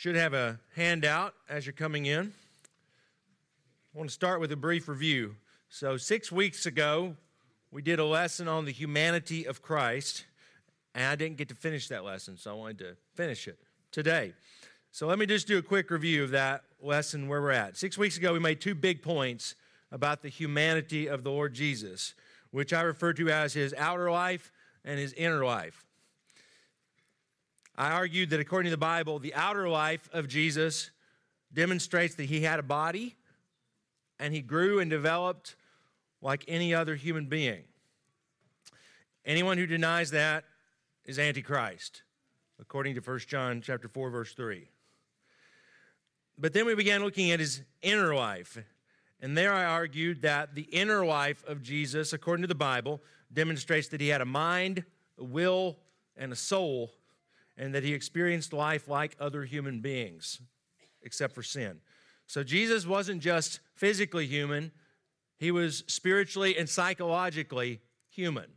should have a handout as you're coming in. I want to start with a brief review. So 6 weeks ago, we did a lesson on the humanity of Christ, and I didn't get to finish that lesson, so I wanted to finish it today. So let me just do a quick review of that lesson where we're at. 6 weeks ago, we made 2 big points about the humanity of the Lord Jesus, which I refer to as his outer life and his inner life. I argued that according to the Bible, the outer life of Jesus demonstrates that he had a body and he grew and developed like any other human being. Anyone who denies that is Antichrist, according to 1 John chapter 4, verse 3. But then we began looking at his inner life. And there I argued that the inner life of Jesus, according to the Bible, demonstrates that he had a mind, a will, and a soul, and that he experienced life like other human beings, except for sin. So Jesus wasn't just physically human, he was spiritually and psychologically human.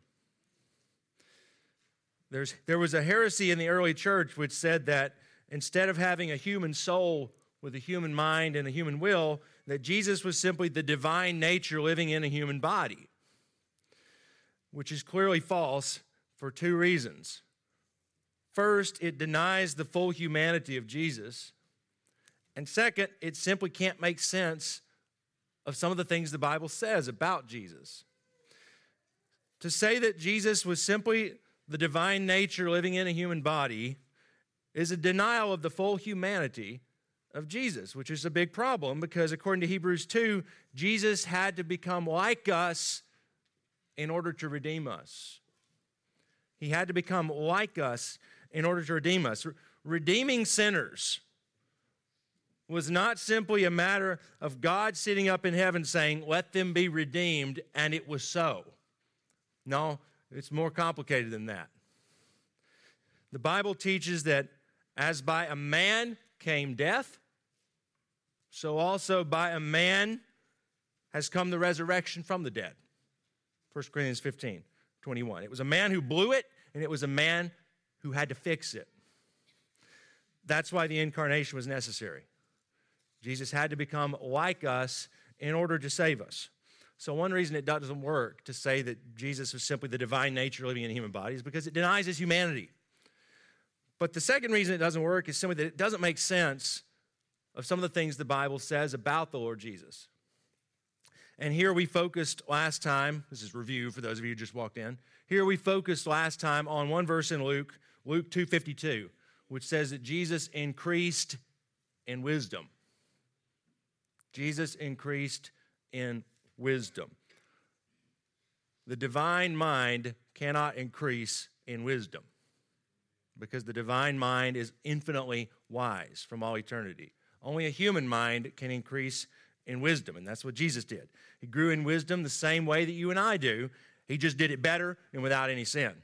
There was a heresy in the early church which said that instead of having a human soul with a human mind and a human will, that Jesus was simply the divine nature living in a human body, which is clearly false for 2 reasons. First, it denies the full humanity of Jesus. And second, it simply can't make sense of some of the things the Bible says about Jesus. To say that Jesus was simply the divine nature living in a human body is a denial of the full humanity of Jesus, which is a big problem because according to Hebrews 2, Jesus had to become like us in order to redeem us. He had to become like us in order to redeem us. Redeeming sinners was not simply a matter of God sitting up in heaven saying, "Let them be redeemed," and it was so. No, it's more complicated than that. The Bible teaches that as by a man came death, so also by a man has come the resurrection from the dead. 1 Corinthians 15:21. It was a man who blew it, and it was a man who had to fix it. That's why the incarnation was necessary. Jesus had to become like us in order to save us. So one reason it doesn't work to say that Jesus was simply the divine nature living in a human body is because it denies his humanity. But the second reason it doesn't work is simply that it doesn't make sense of some of the things the Bible says about the Lord Jesus. And here we focused last time, this is review for those of you who just walked in. Here we focused last time on one verse in Luke 2:52, which says that Jesus increased in wisdom. Jesus increased in wisdom. The divine mind cannot increase in wisdom because the divine mind is infinitely wise from all eternity. Only a human mind can increase in wisdom, and that's what Jesus did. He grew in wisdom the same way that you and I do. He just did it better and without any sin.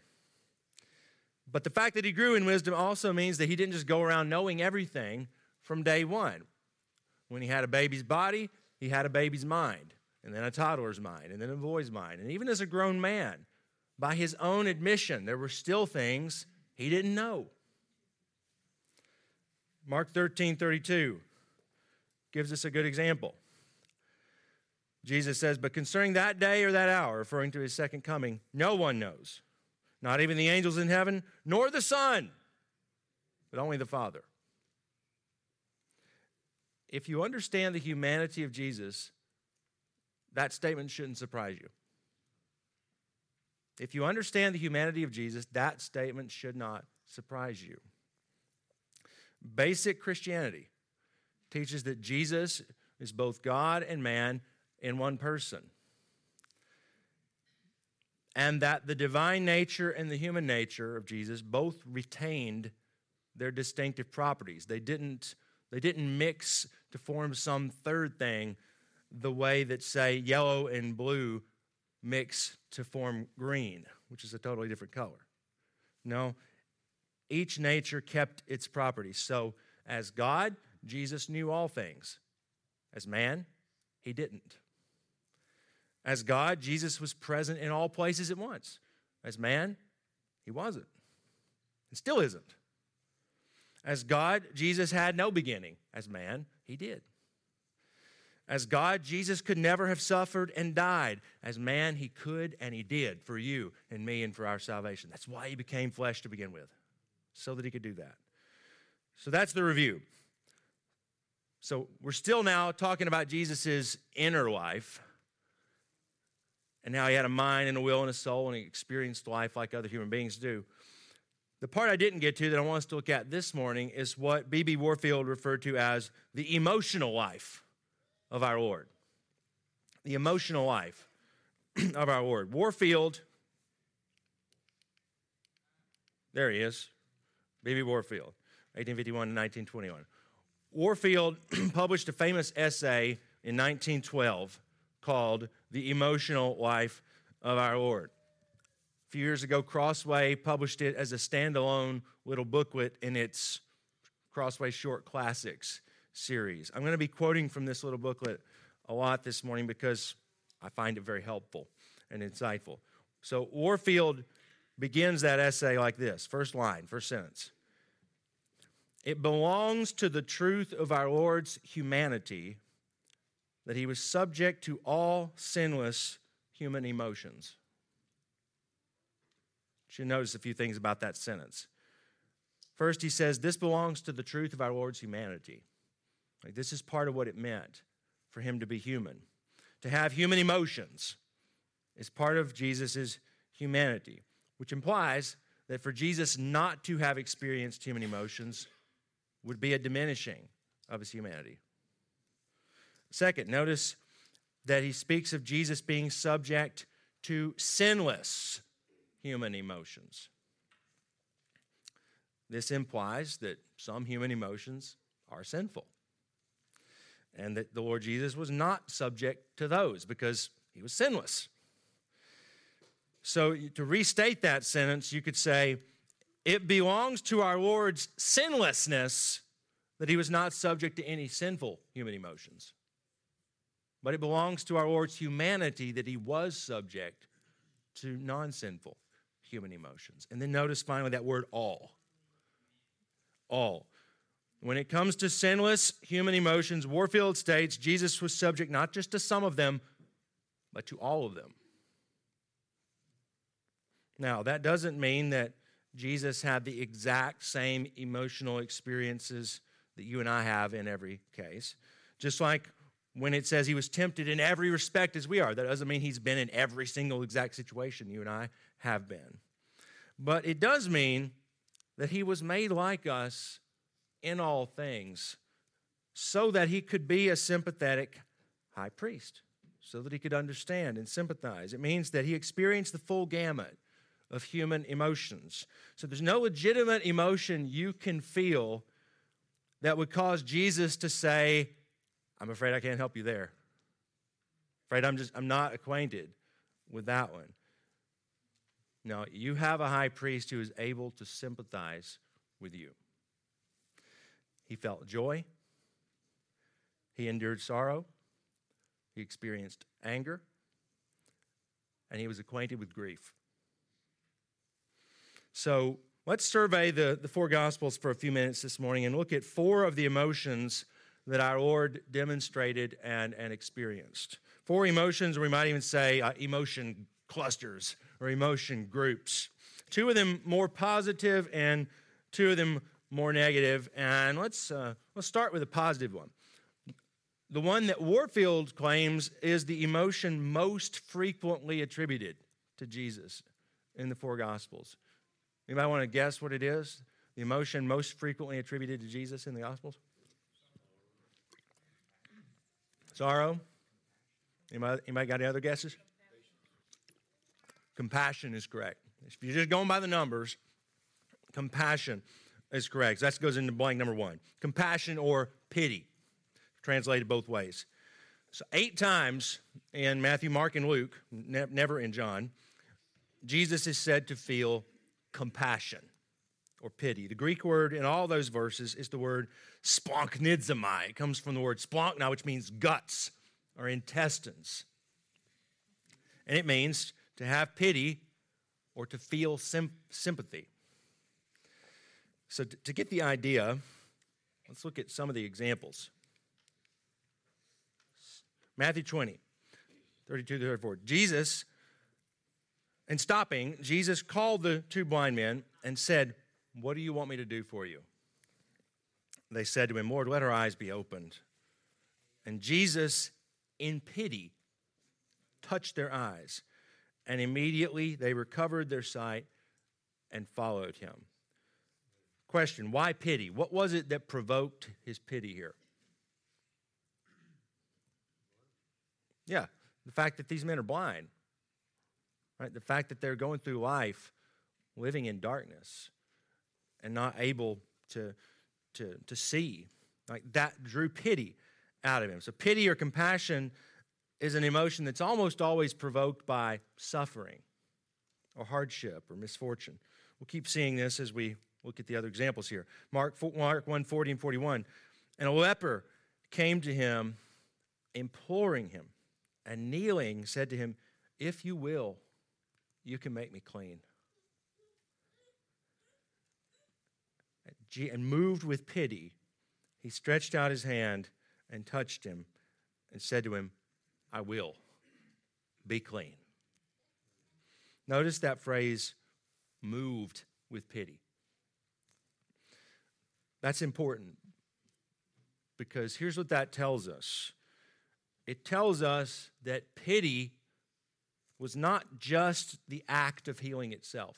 But the fact that he grew in wisdom also means that he didn't just go around knowing everything from day one. When he had a baby's body, he had a baby's mind, and then a toddler's mind, and then a boy's mind. And even as a grown man, by his own admission, there were still things he didn't know. Mark 13:32 gives us a good example. Jesus says, "But concerning that day or that hour," referring to his second coming, "no one knows, not even the angels in heaven, nor the Son, but only the Father." If you understand the humanity of Jesus, that statement shouldn't surprise you. If you understand the humanity of Jesus, that statement should not surprise you. Basic Christianity teaches that Jesus is both God and man in one person, and that the divine nature and the human nature of Jesus both retained their distinctive properties. They didn't mix to form some third thing the way that, say, yellow and blue mix to form green, which is a totally different color. No, each nature kept its properties. So as God, Jesus knew all things. As man, he didn't. As God, Jesus was present in all places at once. As man, he wasn't. And still isn't. As God, Jesus had no beginning. As man, he did. As God, Jesus could never have suffered and died. As man, he could and he did for you and me and for our salvation. That's why he became flesh to begin with, so that he could do that. So that's the review. So we're still now talking about Jesus' inner life and how he had a mind and a will and a soul and he experienced life like other human beings do. The part I didn't get to that I want us to look at this morning is what B.B. Warfield referred to as the emotional life of our Lord. The emotional life of our Lord. Warfield, there he is, B.B. Warfield, 1851 to 1921. Warfield published a famous essay in 1912 called The Emotional Life of Our Lord. A few years ago, Crossway published it as a standalone little booklet in its Crossway Short Classics series. I'm going to be quoting from this little booklet a lot this morning because I find it very helpful and insightful. So Warfield begins that essay like this. First line, first sentence. It belongs to the truth of our Lord's humanity that he was subject to all sinless human emotions. You should notice a few things about that sentence. First, he says, this belongs to the truth of our Lord's humanity. Like, this is part of what it meant for him to be human. To have human emotions is part of Jesus' humanity, which implies that for Jesus not to have experienced human emotions would be a diminishing of his humanity. Second, notice that he speaks of Jesus being subject to sinless human emotions. This implies that some human emotions are sinful, and that the Lord Jesus was not subject to those because he was sinless. So to restate that sentence, you could say, it belongs to our Lord's sinlessness that he was not subject to any sinful human emotions. But it belongs to our Lord's humanity that he was subject to non-sinful human emotions. And then notice finally that word all. All. When it comes to sinless human emotions, Warfield states Jesus was subject not just to some of them, but to all of them. Now, that doesn't mean that Jesus had the exact same emotional experiences that you and I have in every case. Just like when it says he was tempted in every respect as we are, that doesn't mean he's been in every single exact situation you and I have been. But it does mean that he was made like us in all things so that he could be a sympathetic high priest, so that he could understand and sympathize. It means that he experienced the full gamut of human emotions. So there's no legitimate emotion you can feel that would cause Jesus to say, I'm afraid I can't help you there. Afraid I'm not acquainted with that one. No, you have a high priest who is able to sympathize with you. He felt joy. He endured sorrow. He experienced anger. And he was acquainted with grief. So let's survey the four Gospels for a few minutes this morning and look at four of the emotions that our Lord demonstrated and experienced. Four emotions, or we might even say emotion clusters or emotion groups. Two of them more positive and two of them more negative. And let's start with the positive one. The one that Warfield claims is the emotion most frequently attributed to Jesus in the four Gospels. Anybody want to guess what it is? The emotion most frequently attributed to Jesus in the Gospels? Sorrow. Anybody got any other guesses? Compassion is correct. If you're just going by the numbers, compassion is correct. That goes into blank number one. Compassion or pity, translated both ways. So 8 times in Matthew, Mark, and Luke, never in John, Jesus is said to feel compassion or pity. The Greek word in all those verses is the word splanchnizomai. It comes from the word splanchna, which means guts or intestines. And it means to have pity or to feel sympathy. So to get the idea, let's look at some of the examples. Matthew 20, 32 to 34. Jesus called the two blind men and said, "What do you want me to do for you?" They said to him, "Lord, let our eyes be opened." And Jesus, in pity, touched their eyes, and immediately they recovered their sight and followed him. Question, why pity? What was it that provoked his pity here? Yeah, the fact that these men are blind, right? The fact that they're going through life living in darkness and not able to see. Like that drew pity out of him. So pity or compassion is an emotion that's almost always provoked by suffering or hardship or misfortune. We'll keep seeing this as we look at the other examples here. Mark 1:40 and 41. And a leper came to him, imploring him, and kneeling said to him, "If you will, you can make me clean." And moved with pity, he stretched out his hand and touched him and said to him, "I will, be clean." Notice that phrase, moved with pity. That's important because here's what that tells us. It tells us that pity was not just the act of healing itself.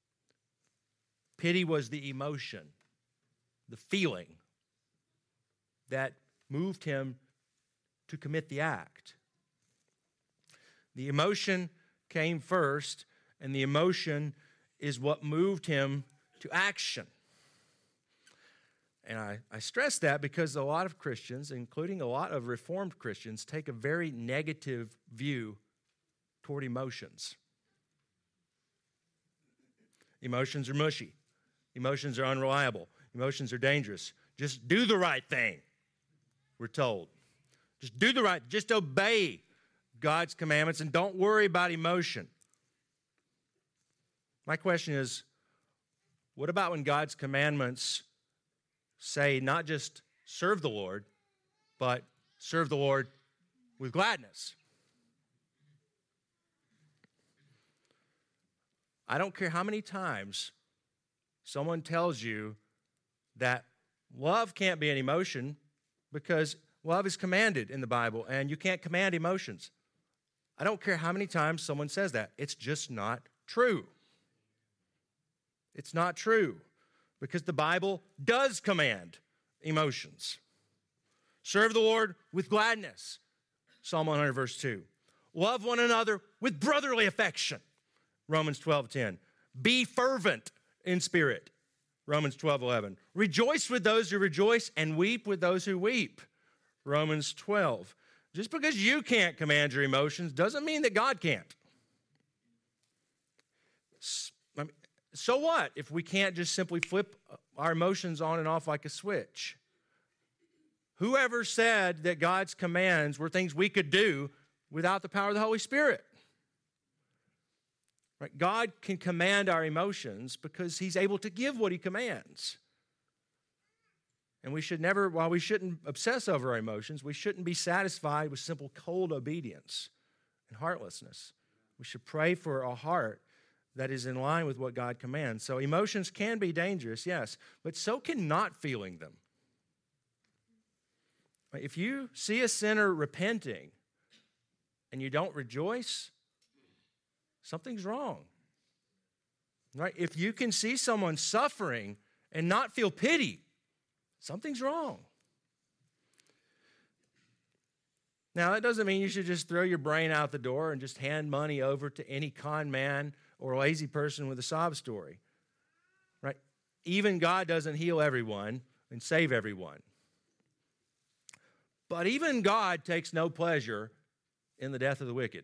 Pity was the emotion, the feeling that moved him to commit the act. The emotion came first, and the emotion is what moved him to action. And I stress that because a lot of Christians, including a lot of Reformed Christians, take a very negative view toward emotions. Emotions are mushy. Emotions are unreliable. Emotions are dangerous. Just do the right thing, we're told. Just obey God's commandments and don't worry about emotion. My question is, what about when God's commandments say not just serve the Lord, but serve the Lord with gladness? I don't care how many times someone tells you that love can't be an emotion because love is commanded in the Bible and you can't command emotions. I don't care how many times someone says that. It's just not true. It's not true because the Bible does command emotions. Serve the Lord with gladness, Psalm 100, verse 2. Love one another with brotherly affection, Romans 12:10. Be fervent in spirit, Romans 12:11. Rejoice with those who rejoice and weep with those who weep, Romans 12. Just because you can't command your emotions doesn't mean that God can't. So what if we can't just simply flip our emotions on and off like a switch? Whoever said that God's commands were things we could do without the power of the Holy Spirit? Right? God can command our emotions because he's able to give what he commands. And we should never, while we shouldn't obsess over our emotions, we shouldn't be satisfied with simple cold obedience and heartlessness. We should pray for a heart that is in line with what God commands. So emotions can be dangerous, yes, but so can not feeling them. If you see a sinner repenting and you don't rejoice, something's wrong. Right? If you can see someone suffering and not feel pity, something's wrong. Now, that doesn't mean you should just throw your brain out the door and just hand money over to any con man or lazy person with a sob story. Right? Even God doesn't heal everyone and save everyone. But even God takes no pleasure in the death of the wicked.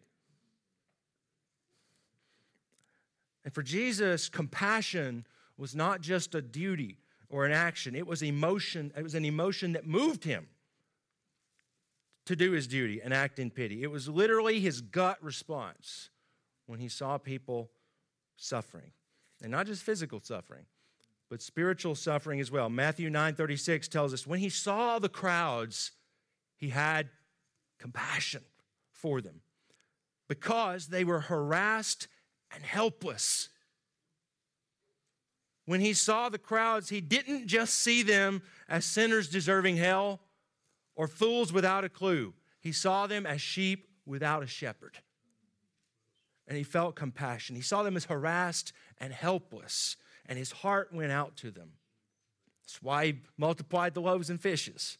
And for Jesus, compassion was not just a duty or an action. It was emotion. It was an emotion that moved him to do his duty and act in pity. It was literally his gut response when he saw people suffering. And not just physical suffering, but spiritual suffering as well. Matthew 9:36 tells us, when he saw the crowds, he had compassion for them because they were harassed and helpless. When he saw the crowds, he didn't just see them as sinners deserving hell or fools without a clue. He saw them as sheep without a shepherd. And he felt compassion. He saw them as harassed and helpless, and his heart went out to them. That's why he multiplied the loaves and fishes.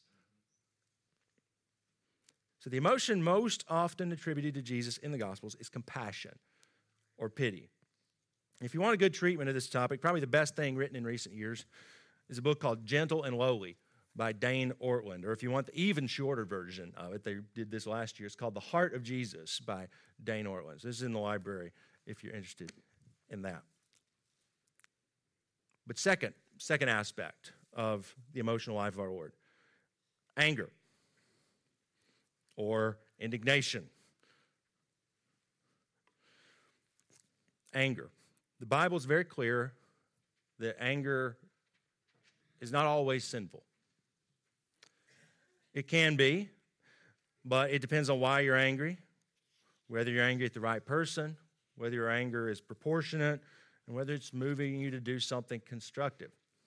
So the emotion most often attributed to Jesus in the Gospels is compassion or pity. If you want a good treatment of this topic, probably the best thing written in recent years is a book called Gentle and Lowly by Dane Ortland. Or if you want the even shorter version of it, they did this last year. It's called The Heart of Jesus by Dane Ortland. This is in the library if you're interested in that. But second aspect of the emotional life of our Lord, anger or indignation. Anger. The Bible is very clear that anger is not always sinful. It can be, but it depends on why you're angry, whether you're angry at the right person, whether your anger is proportionate, and whether it's moving you to do something constructive.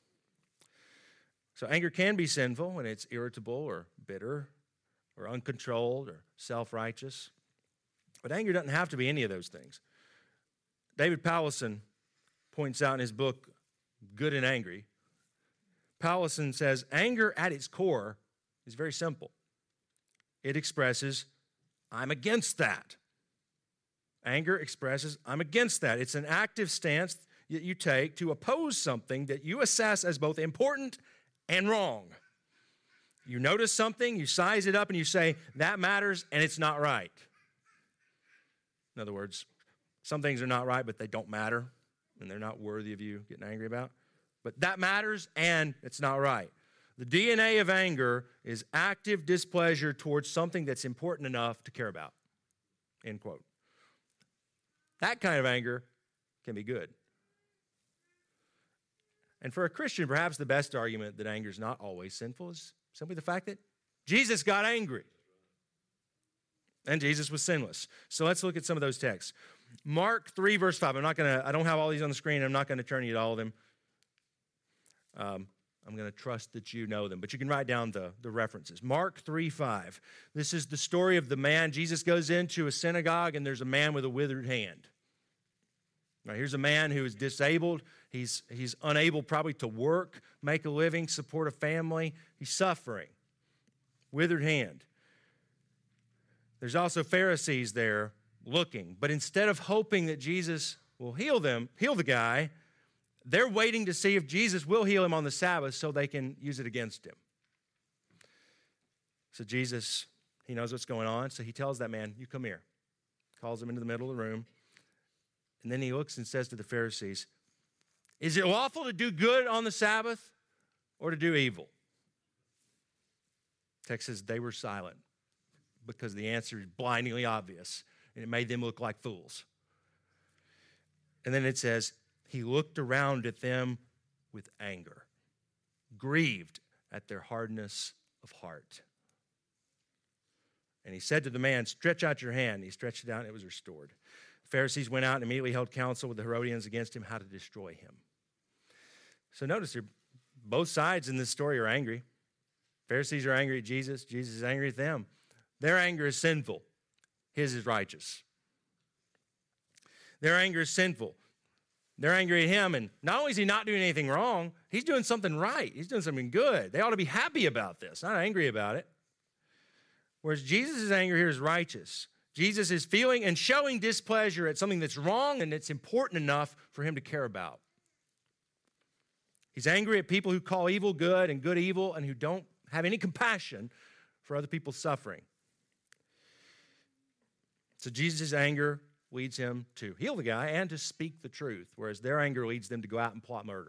So anger can be sinful when it's irritable or bitter or uncontrolled or self-righteous. But anger doesn't have to be any of those things. David Powlison points out in his book, Good and Angry, Powlison says, anger at its core is very simple. It expresses, I'm against that. Anger expresses, I'm against that. It's an active stance that you take to oppose something that you assess as both important and wrong. You notice something, you size it up, and you say, that matters, and it's not right. In other words, some things are not right, but they don't matter, and they're not worthy of you getting angry about. But that matters, and it's not right. The DNA of anger is active displeasure towards something that's important enough to care about. End quote. That kind of anger can be good. And for a Christian, perhaps the best argument that anger is not always sinful is simply the fact that Jesus got angry. And Jesus was sinless. So let's look at some of those texts. Mark 3, verse 5. I don't have all these on the screen. I'm not going to turn you to all of them. I'm going to trust that you know them, but you can write down the references. Mark 3:5. This is the story of the man. Jesus goes into a synagogue, and there's a man with a withered hand. Now, here's a man who is disabled. He's unable probably to work, make a living, support a family. He's suffering. Withered hand. There's also Pharisees there looking, but instead of hoping that Jesus will heal the guy, they're waiting to see if Jesus will heal him on the Sabbath so they can use it against him. So Jesus, he knows what's going on, so he tells that man, you come here. Calls him into the middle of the room. And then he looks and says to the Pharisees, is it lawful to do good on the Sabbath or to do evil? The text says they were silent because the answer is blindingly obvious, and it made them look like fools. And then it says, he looked around at them with anger, grieved at their hardness of heart. And he said to the man, stretch out your hand. He stretched it out, and it was restored. The Pharisees went out and immediately held counsel with the Herodians against him, how to destroy him. So notice here, both sides in this story are angry. Pharisees are angry at Jesus. Jesus is angry at them. Their anger is sinful. His is righteous. Their anger is sinful. They're angry at him, and not only is he not doing anything wrong, he's doing something right. He's doing something good. They ought to be happy about this, not angry about it. Whereas Jesus' anger here is righteous. Jesus is feeling and showing displeasure at something that's wrong and it's important enough for him to care about. He's angry at people who call evil good and good evil and who don't have any compassion for other people's suffering. So Jesus' anger leads him to heal the guy and to speak the truth, whereas their anger leads them to go out and plot murder.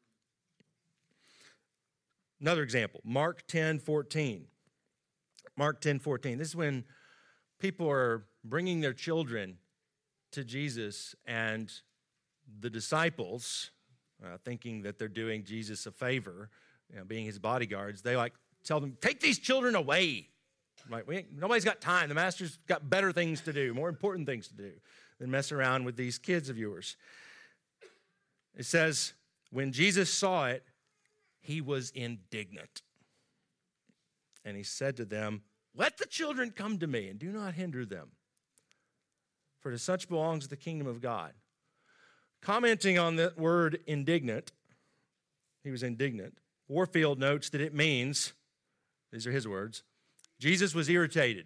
Another example, Mark 10:14. Mark 10:14. This is when people are bringing their children to Jesus, and the disciples, thinking that they're doing Jesus a favor, being his bodyguards. They tell them, take these children away. Nobody's got time. The master's got better things to do, more important things to do than mess around with these kids of yours. It says, when Jesus saw it, he was indignant. And he said to them, let the children come to me and do not hinder them, for to such belongs the kingdom of God. Commenting on the word indignant, he was indignant. Warfield notes that it means, these are his words, Jesus was irritated.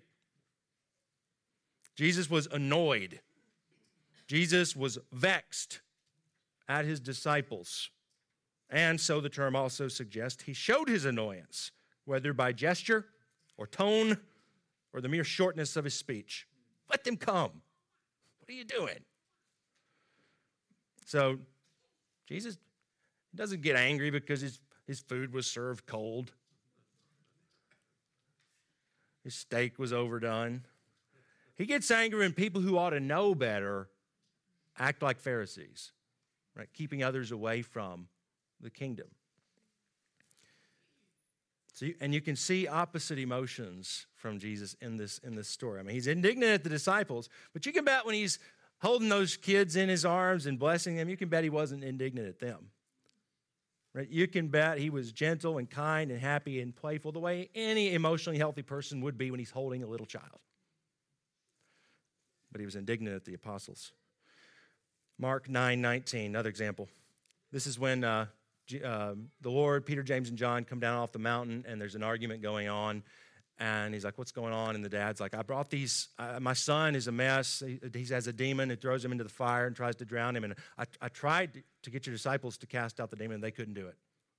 Jesus was annoyed. Jesus was vexed at his disciples. And so the term also suggests he showed his annoyance, whether by gesture or tone or the mere shortness of his speech. Let them come. What are you doing? So Jesus doesn't get angry because his food was served cold. His steak was overdone. He gets angry when people who ought to know better act like Pharisees, right? Keeping others away from the kingdom. So you can see opposite emotions from Jesus in this story. I mean, he's indignant at the disciples, but you can bet when he's holding those kids in his arms and blessing them, you can bet he wasn't indignant at them. Right? You can bet he was gentle and kind and happy and playful the way any emotionally healthy person would be when he's holding a little child. But he was indignant at the apostles. Mark 9:19, another example. This is when the Lord, Peter, James, and John come down off the mountain, and there's an argument going on. And he's like, what's going on? And the dad's like, I brought these, my son is a mess. He has a demon. It throws him into the fire and tries to drown him. And I tried to get your disciples to cast out the demon, and they couldn't do it.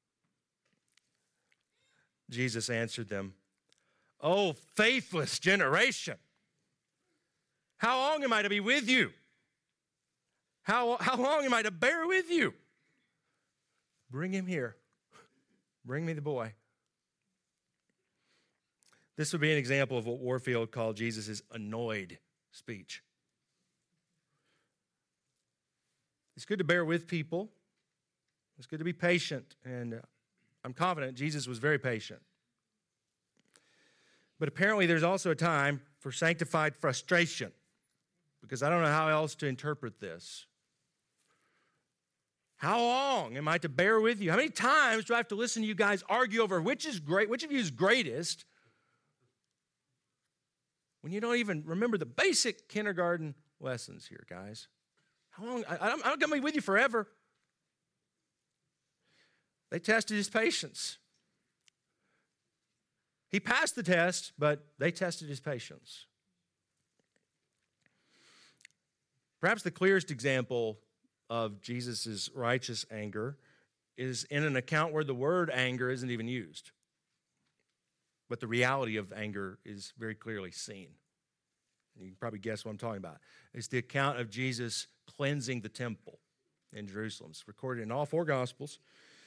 Jesus answered them, oh, faithless generation. How long am I to be with you? How long am I to bear with you? Bring him here. Bring me the boy. This would be an example of what Warfield called Jesus' annoyed speech. It's good to bear with people. It's good to be patient, and I'm confident Jesus was very patient. But apparently there's also a time for sanctified frustration, because I don't know how else to interpret this. How long am I to bear with you? How many times do I have to listen to you guys argue over which is great, which of you is greatest, when you don't even remember the basic kindergarten lessons here, guys? How long? I'm not going to be with you forever. They tested his patience. He passed the test, but they tested his patience. Perhaps the clearest example of Jesus' righteous anger is in an account where the word anger isn't even used. But the reality of anger is very clearly seen. You can probably guess what I'm talking about. It's the account of Jesus cleansing the temple in Jerusalem. It's recorded in all four Gospels.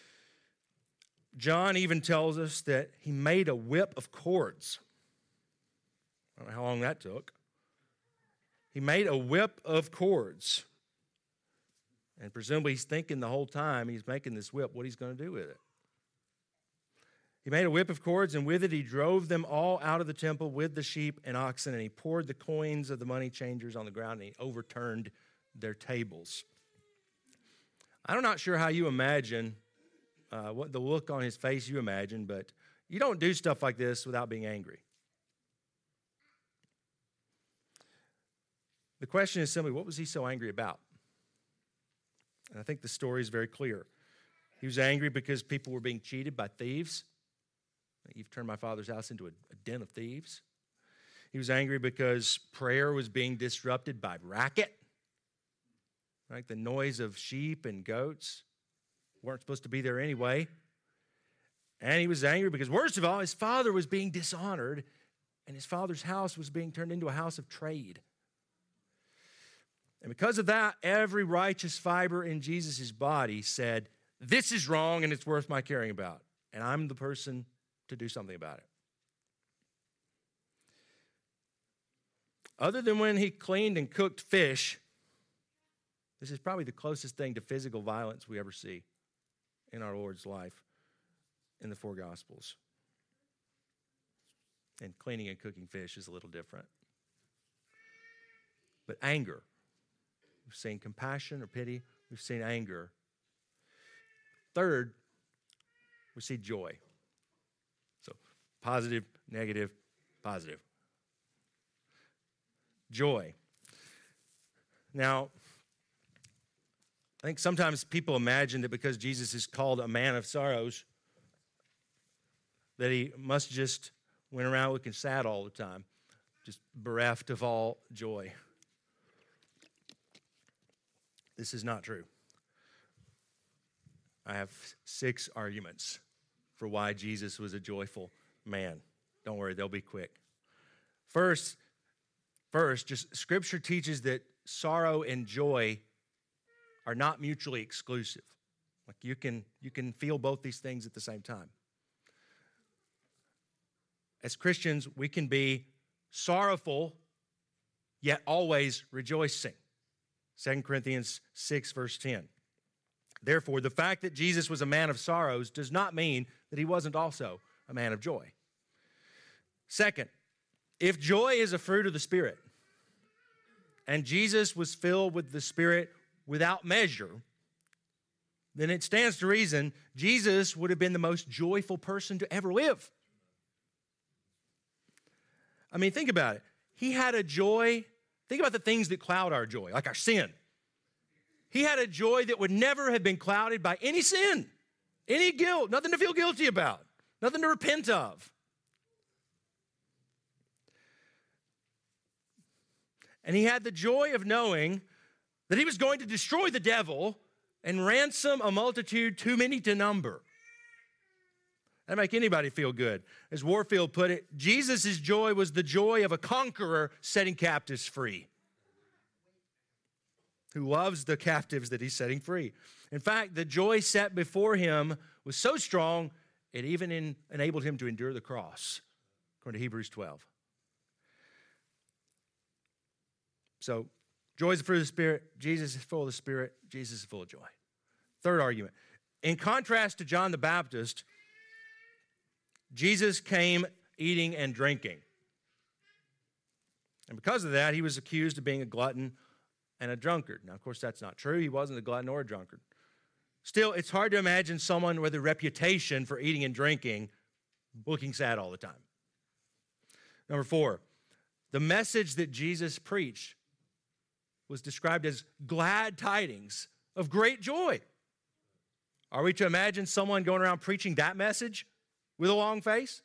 John even tells us that he made a whip of cords. I don't know how long that took. He made a whip of cords. And presumably he's thinking the whole time he's making this whip what he's going to do with it. He made a whip of cords, and with it he drove them all out of the temple with the sheep and oxen, and he poured the coins of the money changers on the ground, and he overturned their tables. I'm not sure how you imagine, what the look on his face you imagine, but you don't do stuff like this without being angry. The question is simply, what was he so angry about? And I think the story is very clear. He was angry because people were being cheated by thieves. You've turned my father's house into a den of thieves. He was angry because prayer was being disrupted by racket. Right? The noise of sheep and goats weren't supposed to be there anyway. And he was angry because, worst of all, his father was being dishonored, and his father's house was being turned into a house of trade. And because of that, every righteous fiber in Jesus' body said, this is wrong and it's worth my caring about. And I'm the person to do something about it. Other than when he cleaned and cooked fish, this is probably the closest thing to physical violence we ever see in our Lord's life in the four Gospels. And cleaning and cooking fish is a little different. But anger. We've seen compassion or pity. We've seen anger. Third, we see joy. So positive, negative, positive. Joy. Now, I think sometimes people imagine that because Jesus is called a man of sorrows, that he must just went around looking sad all the time, just bereft of all joy. This is not true. I have 6 arguments for why Jesus was a joyful man. Don't worry, they'll be quick. First, just Scripture teaches that sorrow and joy are not mutually exclusive. Like you can feel both these things at the same time. As Christians, we can be sorrowful, yet always rejoicing. 2 Corinthians 6, verse 10. Therefore, the fact that Jesus was a man of sorrows does not mean that he wasn't also a man of joy. Second, if joy is a fruit of the Spirit, and Jesus was filled with the Spirit without measure, then it stands to reason Jesus would have been the most joyful person to ever live. I mean, think about it. He had a joy. Think about the things that cloud our joy, like our sin. He had a joy that would never have been clouded by any sin, any guilt, nothing to feel guilty about, nothing to repent of. And he had the joy of knowing that he was going to destroy the devil and ransom a multitude too many to number. That'd make anybody feel good. As Warfield put it, Jesus' joy was the joy of a conqueror setting captives free, who loves the captives that he's setting free. In fact, the joy set before him was so strong, it even enabled him to endure the cross, according to Hebrews 12. So, joy is the fruit of the Spirit. Jesus is full of the Spirit. Jesus is full of joy. Third argument. In contrast to John the Baptist, Jesus came eating and drinking. And because of that, he was accused of being a glutton and a drunkard. Now, of course, that's not true. He wasn't a glutton or a drunkard. Still, it's hard to imagine someone with a reputation for eating and drinking looking sad all the time. Number 4, the message that Jesus preached was described as glad tidings of great joy. Are we to imagine someone going around preaching that message with a long face?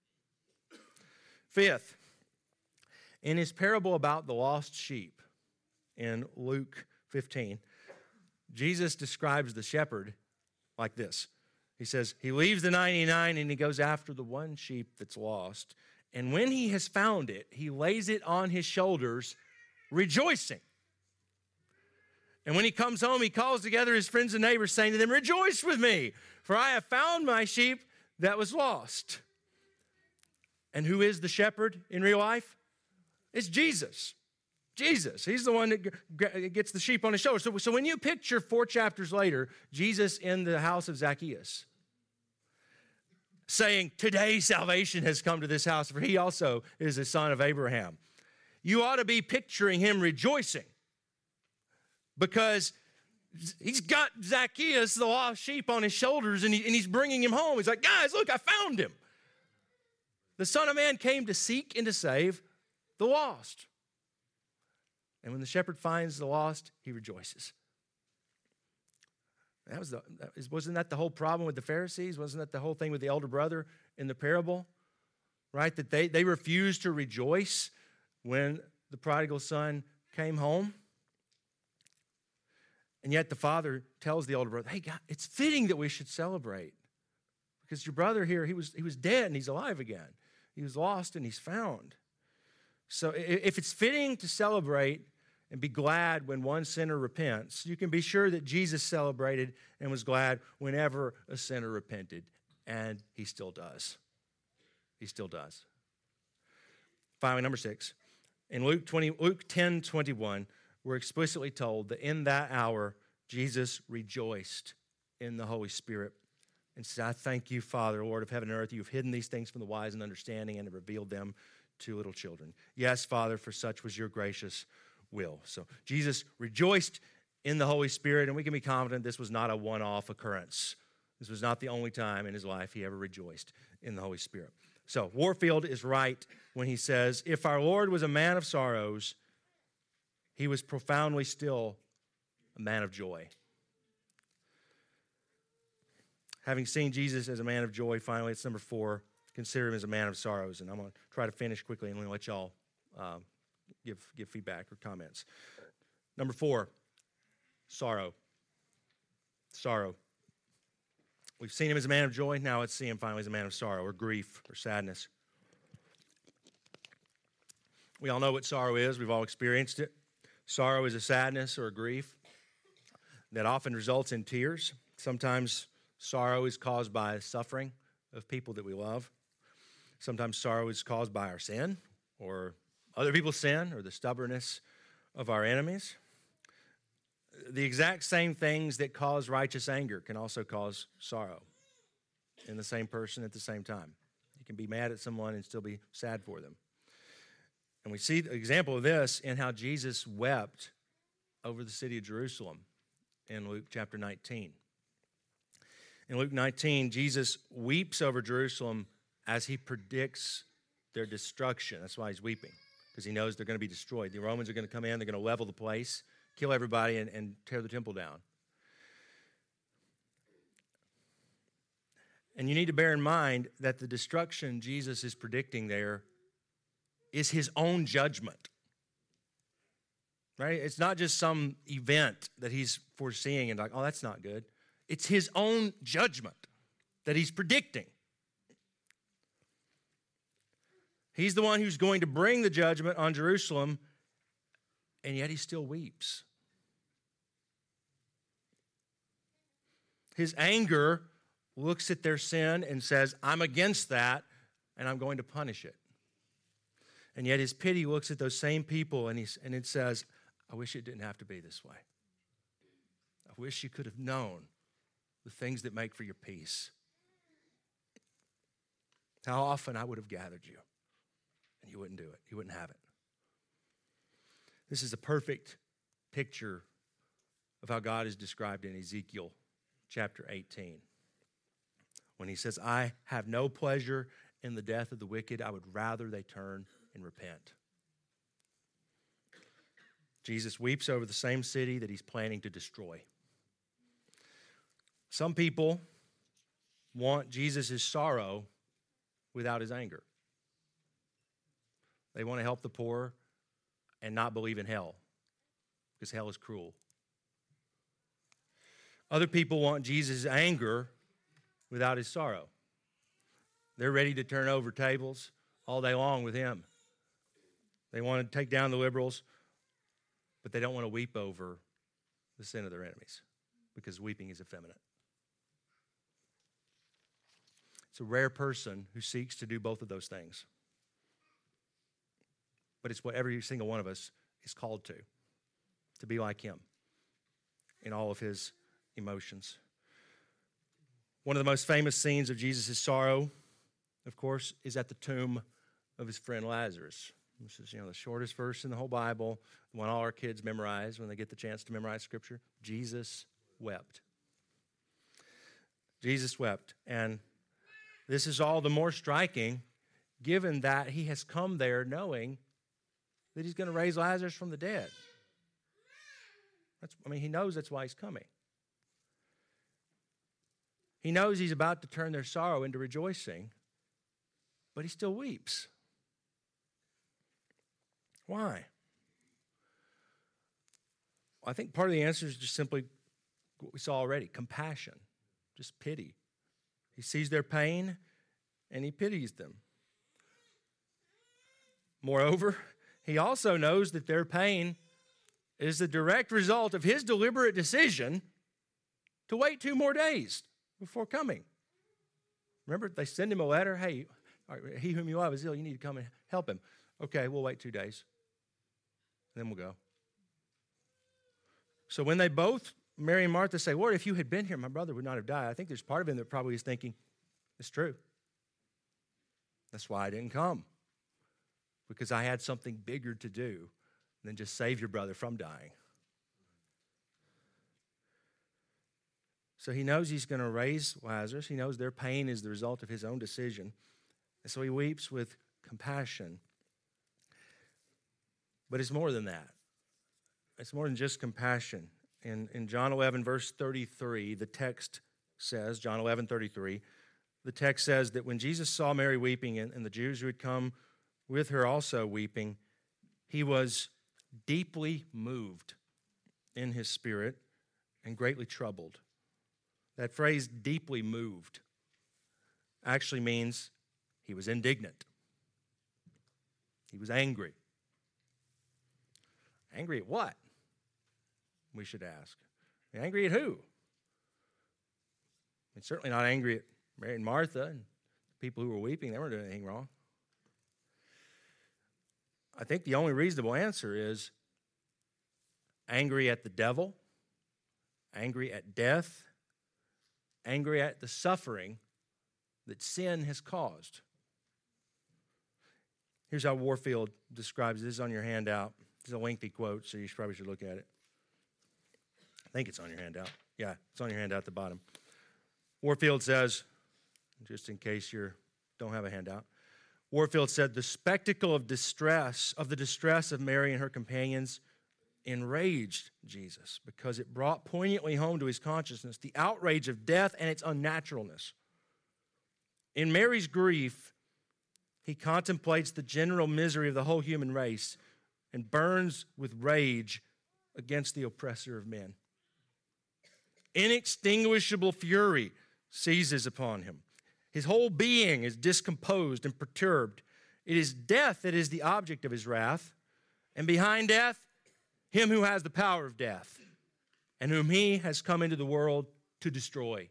5th, in his parable about the lost sheep in Luke 15, Jesus describes the shepherd like this. He says, he leaves the 99 and he goes after the one sheep that's lost. And when he has found it, he lays it on his shoulders, rejoicing. And when he comes home, he calls together his friends and neighbors, saying to them, rejoice with me, for I have found my sheep that was lost. And who is the shepherd in real life? It's Jesus. Jesus. He's the one that gets the sheep on his shoulder. So when you picture 4 chapters later, Jesus in the house of Zacchaeus, saying, today salvation has come to this house, for he also is a son of Abraham. You ought to be picturing him rejoicing, because he's got Zacchaeus, the lost sheep, on his shoulders, and he's bringing him home. He's like, guys, look, I found him. The Son of Man came to seek and to save the lost. And when the shepherd finds the lost, he rejoices. Wasn't that the whole problem with the Pharisees? Wasn't that the whole thing with the elder brother in the parable? Right? That they refused to rejoice when the prodigal son came home. And yet the father tells the older brother, hey, God, it's fitting that we should celebrate. Because your brother here, he was dead and he's alive again. He was lost and he's found. So if it's fitting to celebrate and be glad when one sinner repents, you can be sure that Jesus celebrated and was glad whenever a sinner repented. And he still does. He still does. Finally, number 6. In Luke 10:21, we're explicitly told that in that hour, Jesus rejoiced in the Holy Spirit and says, I thank you, Father, Lord of heaven and earth. You have hidden these things from the wise and understanding and have revealed them to little children. Yes, Father, for such was your gracious will. So Jesus rejoiced in the Holy Spirit, and we can be confident this was not a one-off occurrence. This was not the only time in his life he ever rejoiced in the Holy Spirit. So Warfield is right when he says, if our Lord was a man of sorrows, he was profoundly still a man of joy. Having seen Jesus as a man of joy, finally, it's number 4, consider him as a man of sorrows. And I'm going to try to finish quickly, and I'm going to let y'all give feedback or comments. Number 4, sorrow. Sorrow. We've seen him as a man of joy. Now let's see him finally as a man of sorrow or grief or sadness. We all know what sorrow is. We've all experienced it. Sorrow is a sadness or a grief that often results in tears. Sometimes sorrow is caused by suffering of people that we love. Sometimes sorrow is caused by our sin or other people's sin or the stubbornness of our enemies. The exact same things that cause righteous anger can also cause sorrow in the same person at the same time. You can be mad at someone and still be sad for them. And we see the example of this in how Jesus wept over the city of Jerusalem in Luke chapter 19. In Luke 19, Jesus weeps over Jerusalem as he predicts their destruction. That's why he's weeping, because he knows they're going to be destroyed. The Romans are going to come in, they're going to level the place, kill everybody, and tear the temple down. And you need to bear in mind that the destruction Jesus is predicting there is his own judgment. Right? It's not just some event that he's foreseeing and like, oh, that's not good. It's his own judgment that he's predicting. He's the one who's going to bring the judgment on Jerusalem, and yet he still weeps. His anger looks at their sin and says, I'm against that, and I'm going to punish it. And yet his pity looks at those same people, and it says, I wish it didn't have to be this way. I wish you could have known the things that make for your peace. How often I would have gathered you, and you wouldn't do it. You wouldn't have it. This is a perfect picture of how God is described in Ezekiel chapter 18. When he says, I have no pleasure in the death of the wicked, I would rather they turn and repent. Jesus weeps over the same city that he's planning to destroy. Some people want Jesus' sorrow without his anger. They want to help the poor and not believe in hell, because hell is cruel. Other people want Jesus' anger without his sorrow. They're ready to turn over tables all day long with him. They want to take down the liberals, but they don't want to weep over the sin of their enemies, because weeping is effeminate. It's a rare person who seeks to do both of those things. But it's what every single one of us is called to be like him in all of his emotions. One of the most famous scenes of Jesus' sorrow, of course, is at the tomb of his friend Lazarus. This is, the shortest verse in the whole Bible, the one all our kids memorize when they get the chance to memorize Scripture. Jesus wept. Jesus wept. And this is all the more striking given that he has come there knowing that he's going to raise Lazarus from the dead. He knows that's why he's coming. He knows he's about to turn their sorrow into rejoicing, but he still weeps. Why? Well, I think part of the answer is just simply what we saw already, compassion, just pity. He sees their pain and he pities them. Moreover, he also knows that their pain is the direct result of his deliberate decision to wait 2 more days before coming. Remember, they send him a letter. Hey, he whom you love is ill. You need to come and help him. Okay, we'll wait 2 days. Then we'll go. So when they both Mary and Martha say, Lord, if you had been here, my brother would not have died. I think there's part of him that probably is thinking, it's true. That's why I didn't come, because I had something bigger to do than just save your brother from dying. So he knows he's going to raise Lazarus. He knows their pain is the result of his own decision. And so he weeps with compassion. But it's more than that. It's more than just compassion. In John 11, verse 33, the text says, John 11, 33, the text says that when Jesus saw Mary weeping and the Jews who had come with her also weeping, he was deeply moved in his spirit and greatly troubled. That phrase, deeply moved, actually means he was indignant. He was angry. Angry at what? We should ask. Angry at who? And certainly not angry at Mary and Martha and the people who were weeping. They weren't doing anything wrong. I think the only reasonable answer is angry at the devil, angry at death, angry at the suffering that sin has caused. Here's how Warfield describes it. This is on your handout. It's a lengthy quote, so you probably should look at it. I think it's on your handout. Yeah, it's on your handout at the bottom. Warfield says, just in case you don't have a handout, Warfield said, the spectacle of distress, of the distress of Mary and her companions, enraged Jesus because it brought poignantly home to his consciousness the outrage of death and its unnaturalness. In Mary's grief, he contemplates the general misery of the whole human race and burns with rage against the oppressor of men. Inextinguishable fury seizes upon him. His whole being is discomposed and perturbed. It is death that is the object of his wrath, and behind death, him who has the power of death, and whom he has come into the world to destroy.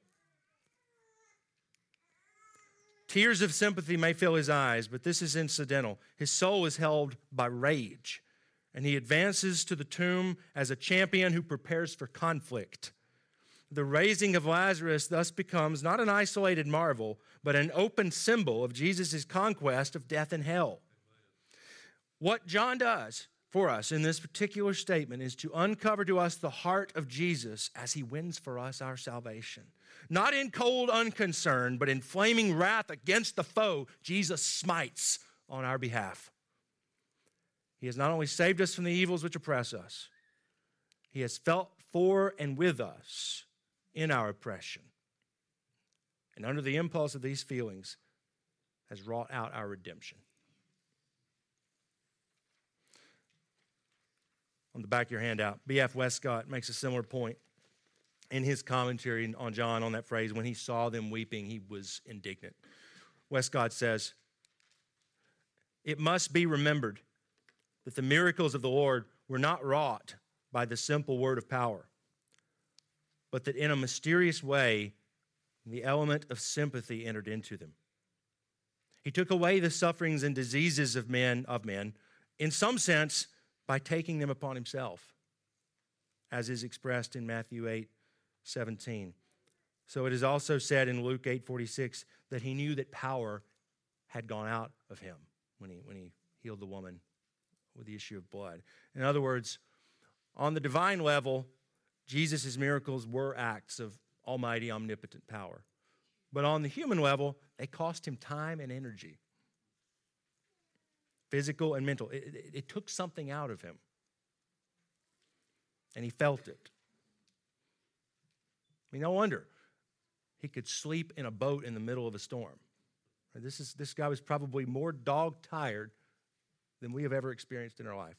Tears of sympathy may fill his eyes, but this is incidental. His soul is held by rage, and he advances to the tomb as a champion who prepares for conflict. The raising of Lazarus thus becomes not an isolated marvel, but an open symbol of Jesus' conquest of death and hell. What John does for us in this particular statement is to uncover to us the heart of Jesus as he wins for us our salvation. Not in cold unconcern, but in flaming wrath against the foe, Jesus smites on our behalf. He has not only saved us from the evils which oppress us, he has felt for and with us in our oppression. And under the impulse of these feelings, has wrought out our redemption. On the back of your handout, B.F. Westcott makes a similar point in his commentary on John on that phrase, when he saw them weeping, he was indignant. Westcott says, it must be remembered that the miracles of the Lord were not wrought by the simple word of power, but that in a mysterious way, the element of sympathy entered into them. He took away the sufferings and diseases of men, in some sense, by taking them upon himself, as is expressed in Matthew 8:17. So it is also said in Luke 8:46 that he knew that power had gone out of him when he healed the woman with the issue of blood. In other words, on the divine level, Jesus' miracles were acts of almighty, omnipotent power. But on the human level, they cost him time and energy, physical and mental. It took something out of him, and he felt it. I mean, no wonder he could sleep in a boat in the middle of a storm. This guy was probably more dog-tired than we have ever experienced in our life.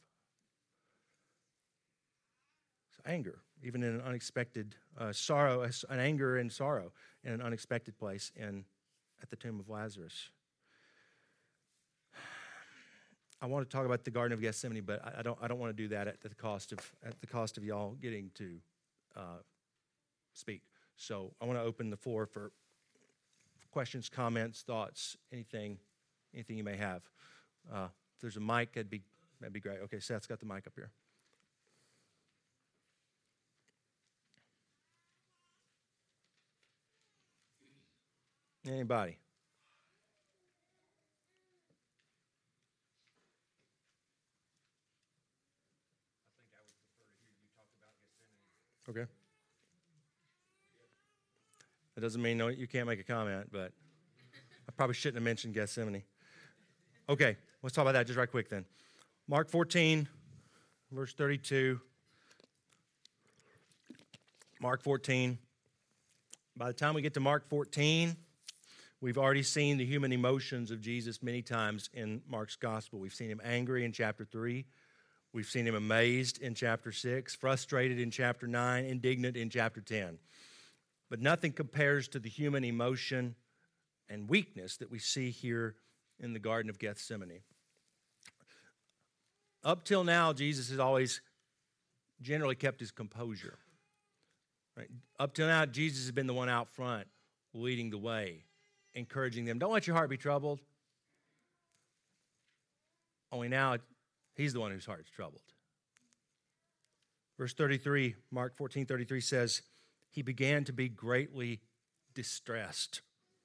So anger, even in an unexpected sorrow, an anger and sorrow in an unexpected place at the tomb of Lazarus. I want to talk about the Garden of Gethsemane, but I don't want to do that at the cost of y'all getting to speak. So I want to open the floor for questions, comments, thoughts, anything you may have. If there's a mic, that'd be great. Okay, Seth's got the mic up here. Anybody? Okay. That doesn't mean you can't make a comment, but I probably shouldn't have mentioned Gethsemane. Okay, let's talk about that just right quick then. Mark 14, verse 32. Mark 14. By the time we get to Mark 14, we've already seen the human emotions of Jesus many times in Mark's gospel. We've seen him angry in chapter 3. We've seen him amazed in chapter 6, frustrated in chapter 9, indignant in chapter 10. But nothing compares to the human emotion and weakness that we see here in the Garden of Gethsemane. Up till now, Jesus has always generally kept his composure. Right? Up till now, Jesus has been the one out front, leading the way, encouraging them. Don't let your heart be troubled. Only now, he's the one whose heart is troubled. Verse 33, Mark 14:33 says, he began to be greatly distressed.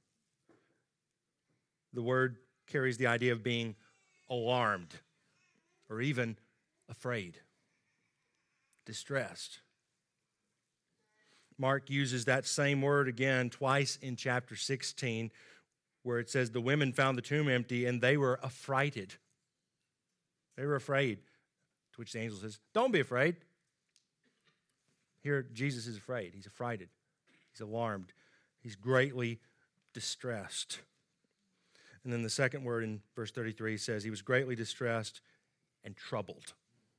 The word carries the idea of being alarmed or even afraid, distressed. Mark uses that same word again twice in chapter 16, where it says the women found the tomb empty and they were affrighted. They were afraid, to which the angel says, don't be afraid. Here, Jesus is afraid. He's affrighted. He's alarmed. He's greatly distressed. And then the second word in verse 33 says he was greatly distressed and troubled.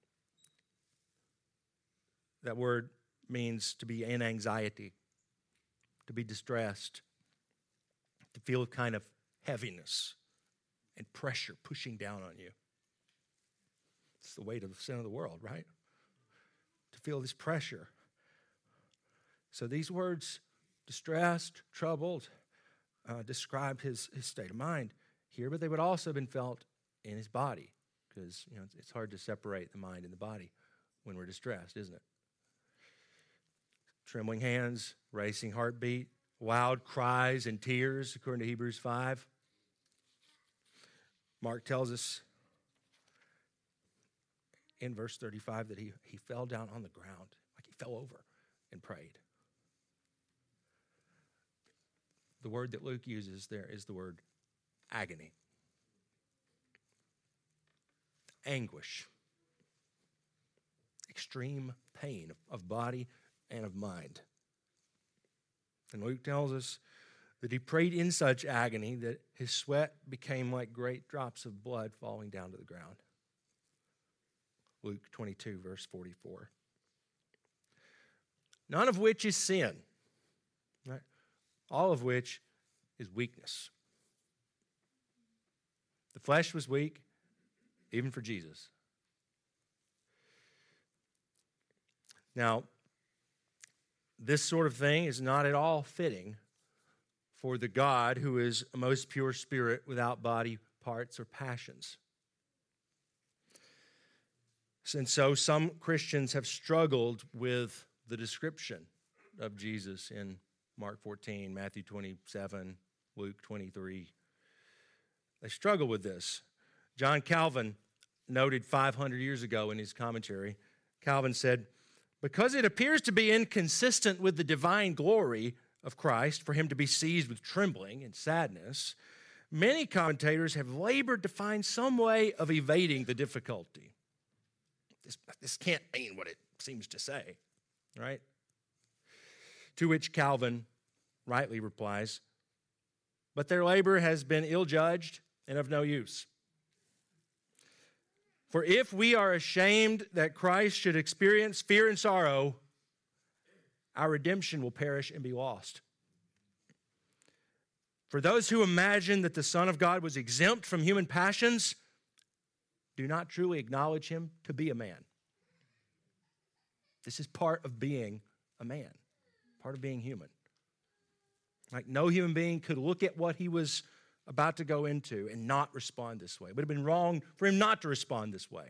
That word means to be in anxiety, to be distressed, to feel a kind of heaviness and pressure pushing down on you. It's the weight of the sin of the world, right? To feel this pressure. So these words, distressed, troubled, describe his state of mind here, but they would also have been felt in his body, because it's hard to separate the mind and the body when we're distressed, isn't it? Trembling hands, racing heartbeat, loud cries and tears, according to Hebrews 5. Mark tells us in verse 35 that he fell down on the ground, like he fell over and prayed. The word that Luke uses there is the word agony. Anguish. Extreme pain of body and of mind. And Luke tells us that he prayed in such agony that his sweat became like great drops of blood falling down to the ground. Luke 22, verse 44. None of which is sin, right? All of which is weakness. The flesh was weak, even for Jesus. Now, this sort of thing is not at all fitting for the God who is a most pure spirit without body parts or passions. And so some Christians have struggled with the description of Jesus in Mark 14, Matthew 27, Luke 23. They struggle with this. John Calvin noted 500 years ago in his commentary, Calvin said, because it appears to be inconsistent with the divine glory of Christ for him to be seized with trembling and sadness, many commentators have labored to find some way of evading the difficulty. This can't mean what it seems to say, right? To which Calvin rightly replies, but their labor has been ill-judged and of no use. For if we are ashamed that Christ should experience fear and sorrow, our redemption will perish and be lost. For those who imagine that the Son of God was exempt from human passions do not truly acknowledge him to be a man. This is part of being a man, part of being human. Like no human being could look at what he was about to go into and not respond this way. It would have been wrong for him not to respond this way,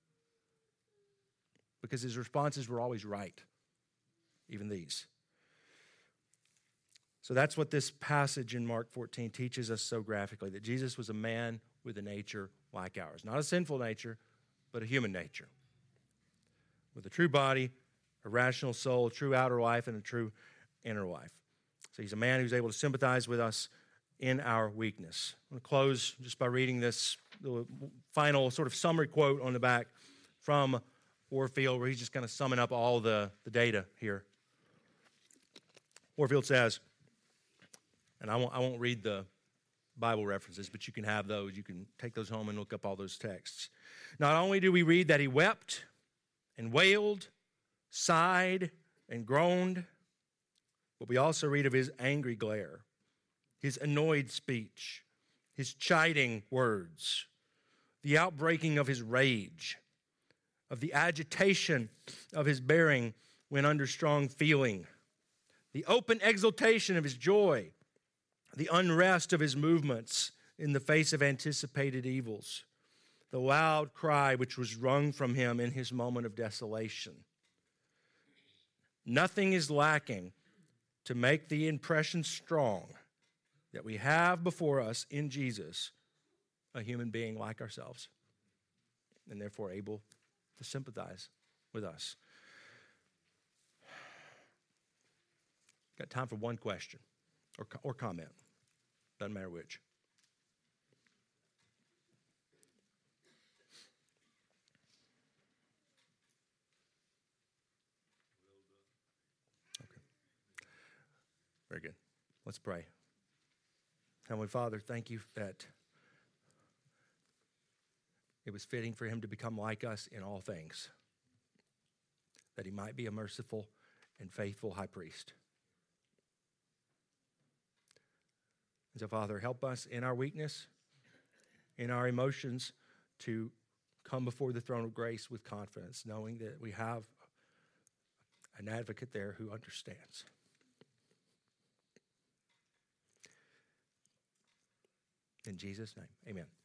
because his responses were always right, even these. So that's what this passage in Mark 14 teaches us so graphically, that Jesus was a man with a nature like ours. Not a sinful nature, but a human nature. With a true body, a rational soul, a true outer life, and a true inner life. So he's a man who's able to sympathize with us in our weakness. I'm going to close just by reading this final sort of summary quote on the back from Warfield, where he's just kind of summing up all the data here. Warfield says, and I won't read the Bible references, but you can have those. You can take those home and look up all those texts. Not only do we read that he wept and wailed, sighed and groaned, but we also read of his angry glare, his annoyed speech, his chiding words, the outbreaking of his rage, of the agitation of his bearing when under strong feeling, the open exultation of his joy, the unrest of his movements in the face of anticipated evils, the loud cry which was wrung from him in his moment of desolation. Nothing is lacking to make the impression strong that we have before us in Jesus a human being like ourselves, and therefore able to sympathize with us. Got time for one question or comment. Doesn't matter which. Okay. Very good. Let's pray. Heavenly Father, thank you that it was fitting for him to become like us in all things, that he might be a merciful and faithful high priest. And so, Father, help us in our weakness, in our emotions, to come before the throne of grace with confidence, knowing that we have an advocate there who understands. In Jesus' name, amen.